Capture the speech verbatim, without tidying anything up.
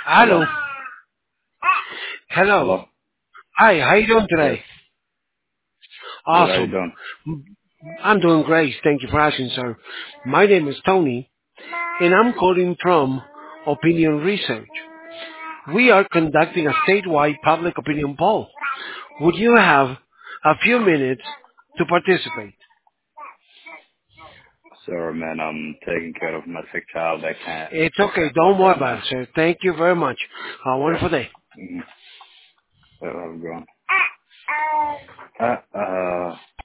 Hello. Hello. Hello. Hello. Hi, how you doing Yes. today? Good. How you Awesome. doing? I'm doing great. Thank you for asking, sir. My name is Tony, and I'm calling from Opinion Research. We are conducting a statewide public opinion poll. Would you have a few minutes to participate? Sorry, man. I'm taking care of my sick child. I can't It's okay. talk Don't worry right about it, now. sir. Thank you very much. Have a wonderful day. Mm-hmm. Where I'm going. Uh, uh,